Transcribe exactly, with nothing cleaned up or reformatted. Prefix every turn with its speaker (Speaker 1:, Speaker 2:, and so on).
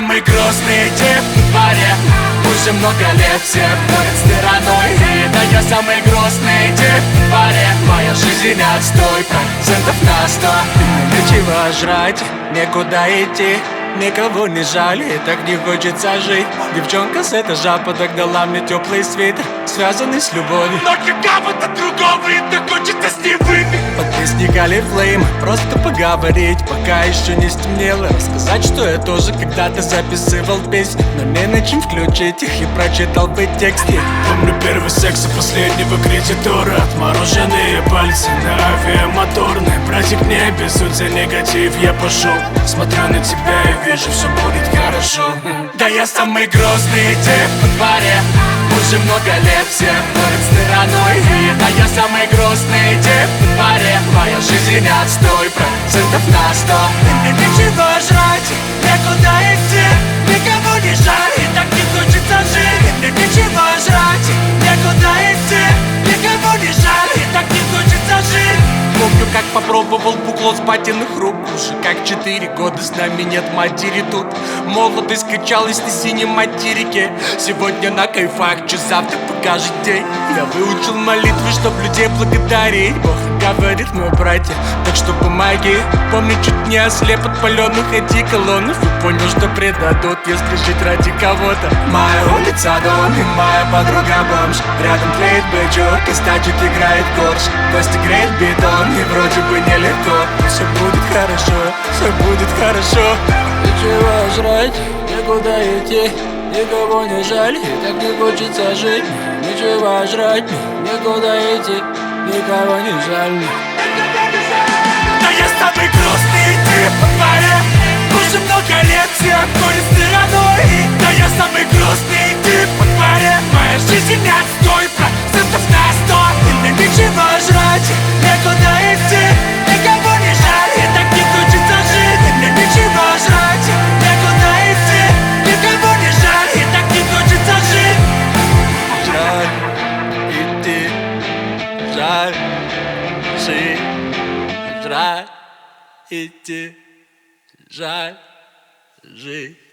Speaker 1: самый грустный тип в дворе. Уже много лет все ходят стороной. И да, я самый грустный тип в дворе. Моя жизнь отстой, процентов на сто. Нечего жрать, некуда идти, никого не жаль, и так не хочется жить. Девчонка с этажа подогнала мне теплый свитер, связанный с любовью, но для кого-то другого, и так хочется с ней выпить. Подписник Алифлейм, просто поговорить, пока еще не стемнело. Рассказать, что я тоже когда-то записывал песни, но не на чем включить их, и прочитал бы тексты.
Speaker 2: Помню первый секс и последнего кредитора, отмороженные пальцы на авиамоторной. Братик, не обессудь негатив, я пошел. Смотрю на тебя и вижу, все будет хорошо.
Speaker 1: Да, я самый грустный тип во дворе. Уже много лет все ходят стороной. И да, я самый грустный тип во дворе. Моя жизнь отстой, процентов на сто. И нечего жрать, некуда идти, никого не жаль, и так не хочется жить. И нечего жрать, некуда идти, никого не жаль, и так не хочется жить. Помню, как попробовал бухло с патиных рук. Уже как четыре года с нами нет матери тут. Молодость качалась на синем материке. Сегодня на кайфах, что завтра покажет день. Я выучил молитвы, чтоб людей благодарить. Бог говорит, мой братья, так что помоги. Помню, чуть не ослеп от паленых одеколонов. И понял, что предадут, если жить ради кого-то. Моя улица дом и моя подруга бомж. Рядом тлеет бычок и стачек играет корж. Костя греет бетон и вроде бы нелегко. Все будет хорошо, все будет хорошо.
Speaker 3: Нечего жрать, некуда идти, никого не жаль, и так не хочется жить. Нечего жрать, некуда идти, никого не жаль.
Speaker 1: Да, я самый грустный тип во дворе. Уже много лет все ходят стороной. Да, я самый грустный тип во дворе. Моя жизнь отстой, процентов на сто. И мне нечего жрать, некуда идти, никого не жаль, и так не хочется жить. И мне нечего жрать, некуда идти, никого не жаль, и так не хочется жить.
Speaker 3: Жаль идти, жаль жить, жаль идти, жаль жить.